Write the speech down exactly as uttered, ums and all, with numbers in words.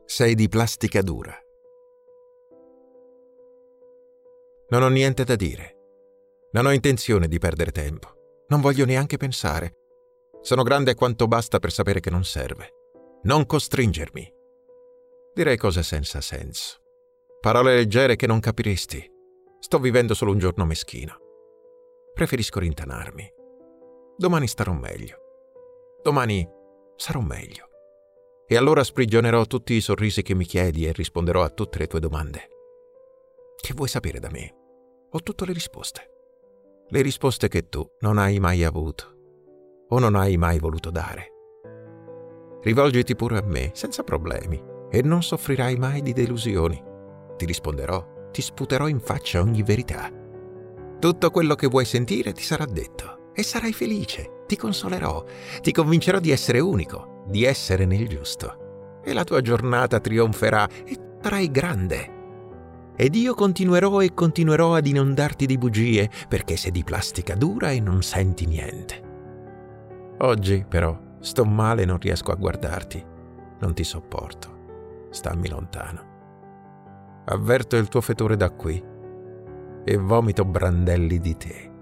Sei di plastica dura. Non ho niente da dire. Non ho intenzione di perdere tempo. Non voglio neanche pensare. Sono grande quanto basta per sapere che non serve. Non costringermi. Direi cose senza senso. Parole leggere che non capiresti. Sto vivendo solo un giorno meschino. Preferisco rintanarmi. Domani starò meglio. Domani sarò meglio. E allora sprigionerò tutti i sorrisi che mi chiedi e risponderò a tutte le tue domande. Che vuoi sapere da me? Ho tutte le risposte. Le risposte che tu non hai mai avuto o non hai mai voluto dare. Rivolgiti pure a me, senza problemi, e non soffrirai mai di delusioni. Ti risponderò, ti sputerò in faccia ogni verità. Tutto quello che vuoi sentire ti sarà detto e sarai felice. Ti consolerò, ti convincerò di essere unico, di essere nel giusto. E la tua giornata trionferà e sarai grande. Ed io continuerò e continuerò ad inondarti di bugie, perché sei di plastica dura e non senti niente. Oggi, però, sto male e non riesco a guardarti. Non ti sopporto. Stammi lontano. Avverto il tuo fetore da qui e vomito brandelli di te.